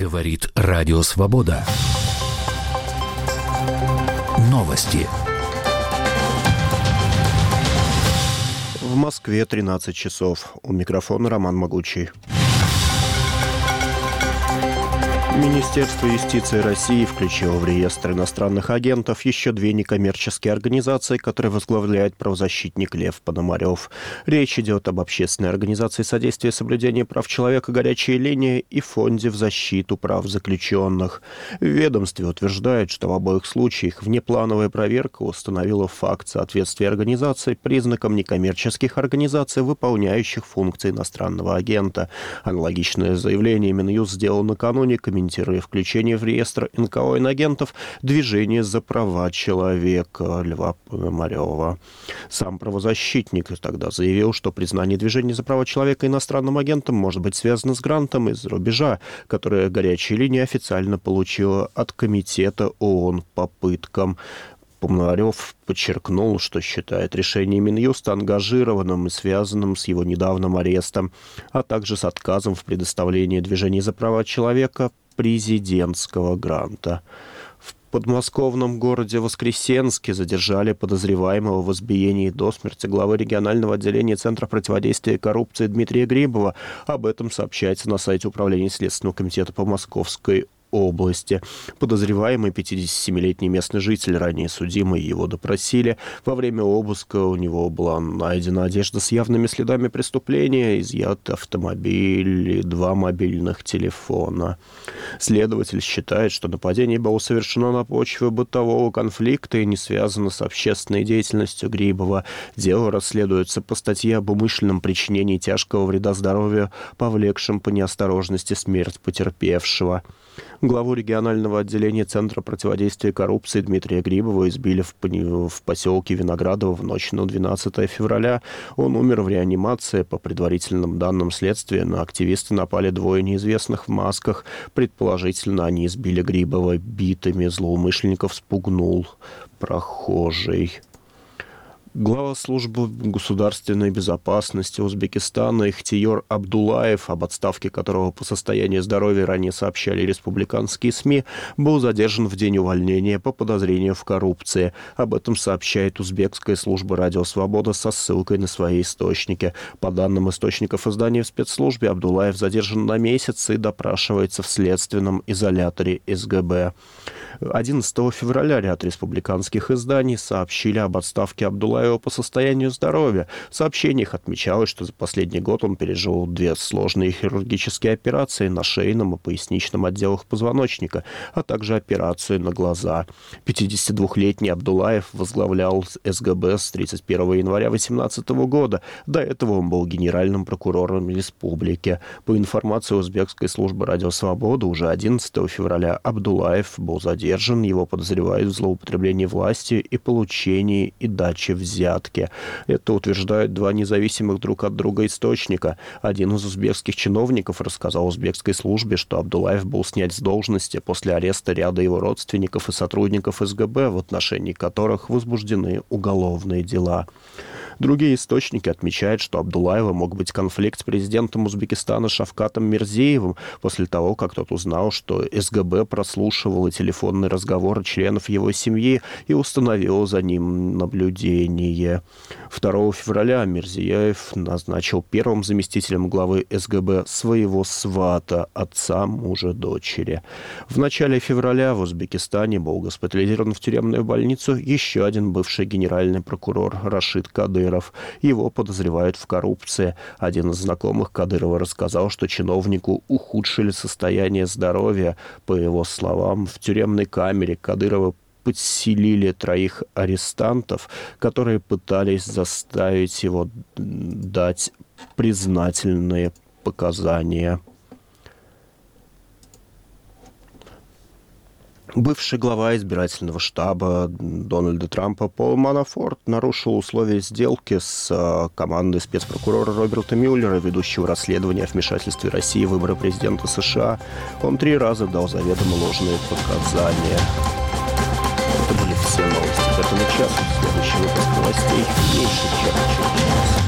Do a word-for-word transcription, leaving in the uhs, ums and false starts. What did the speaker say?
Говорит Радио Свобода. Новости. В Москве тринадцать часов. У микрофона Роман Могучий. Министерство юстиции России включило в реестр иностранных агентов еще две некоммерческие организации, которые возглавляет правозащитник Лев Пономарев. Речь идет об общественной организации содействия соблюдению прав человека «Горячая линия» и Фонде в защиту прав заключенных. В ведомстве утверждают, что в обоих случаях внеплановая проверка установила факт соответствия организаций признакам некоммерческих организаций, выполняющих функции иностранного агента. Аналогичное заявление Минюст сделал накануне, комментируя включение в реестр эн ка о инагентов движение за права человека Льва Пономарева. Сам правозащитник тогда заявил, что признание движения за права человека иностранным агентом может быть связано с грантом из-за рубежа, которое «Горячая линия» официально получила от Комитета ООН по пыткам. Пономарев подчеркнул, что считает решение Минюста ангажированным и связанным с его недавним арестом, а также с отказом в предоставлении движения за права человека президентского гранта. В подмосковном городе Воскресенске задержали подозреваемого в избиении до смерти главы регионального отделения Центра противодействия коррупции Дмитрия Грибова. Об этом сообщается на сайте Управления Следственного комитета по Московской области. Подозреваемый пятидесятисемилетний местный житель, ранее судимый, его допросили. Во время обыска у него была найдена одежда с явными следами преступления, изъят автомобиль и два мобильных телефона. Следователь считает, что нападение было совершено на почве бытового конфликта и не связано с общественной деятельностью Грибова. Дело расследуется по статье об умышленном причинении тяжкого вреда здоровью, повлекшем по неосторожности смерть потерпевшего. Главу регионального отделения Центра противодействия коррупции Дмитрия Грибова избили в, в поселке Виноградово в ночь на двенадцатое февраля. Он умер в реанимации. По предварительным данным следствия, на активиста напали двое неизвестных в масках. Предположительно, они избили Грибова битами. Злоумышленников спугнул прохожий. Глава службы государственной безопасности Узбекистана Ихтиёр Абдулаев, об отставке которого по состоянию здоровья ранее сообщали республиканские СМИ, был задержан в день увольнения по подозрению в коррупции. Об этом сообщает узбекская служба «Радио Свобода» со ссылкой на свои источники. По данным источников издания в спецслужбе, Абдулаев задержан на месяц и допрашивается в следственном изоляторе эс гэ бэ. одиннадцатого февраля ряд республиканских изданий сообщили об отставке Абдулаева по состоянию здоровья. В сообщениях отмечалось, что за последний год он пережил две сложные хирургические операции на шейном и поясничном отделах позвоночника, а также операцию на глаза. пятидесятидвухлетний Абдулаев возглавлял эс гэ бэ с тридцать первого января две тысячи восемнадцатого года. До этого он был генеральным прокурором республики. По информации узбекской службы «Радио Свобода», уже одиннадцатого февраля Абдулаев был задержан. Его подозревают в злоупотреблении властью и получении и даче взятки. Это утверждают два независимых друг от друга источника. Один из узбекских чиновников рассказал узбекской службе, что Абдулаев был снят с должности после ареста ряда его родственников и сотрудников эс гэ бэ, в отношении которых возбуждены уголовные дела. Другие источники отмечают, что у Абдулаева мог быть конфликт с президентом Узбекистана Шавкатом Мирзиевым после того, как тот узнал, что эс гэ бэ прослушивала телефонные разговоры членов его семьи и установила за ним наблюдение. второго февраля Мирзиев назначил первым заместителем главы эс гэ бэ своего свата, отца мужа дочери. В начале февраля в Узбекистане был госпитализирован в тюремную больницу еще один бывший генеральный прокурор Рашид Кадыров. Его подозревают в коррупции. Один из знакомых Кадырова рассказал, что чиновнику ухудшили состояние здоровья. По его словам, в тюремной камере Кадырова подселили троих арестантов, которые пытались заставить его дать признательные показания. Бывший глава избирательного штаба Дональда Трампа Пол Манафорт нарушил условия сделки с командой спецпрокурора Роберта Мюллера, ведущего расследование о вмешательстве России в выборы президента США. Он три раза дал заведомо ложные показания. Это были все новости к этому часу. Следующий выпуск новостей меньше, чем через час.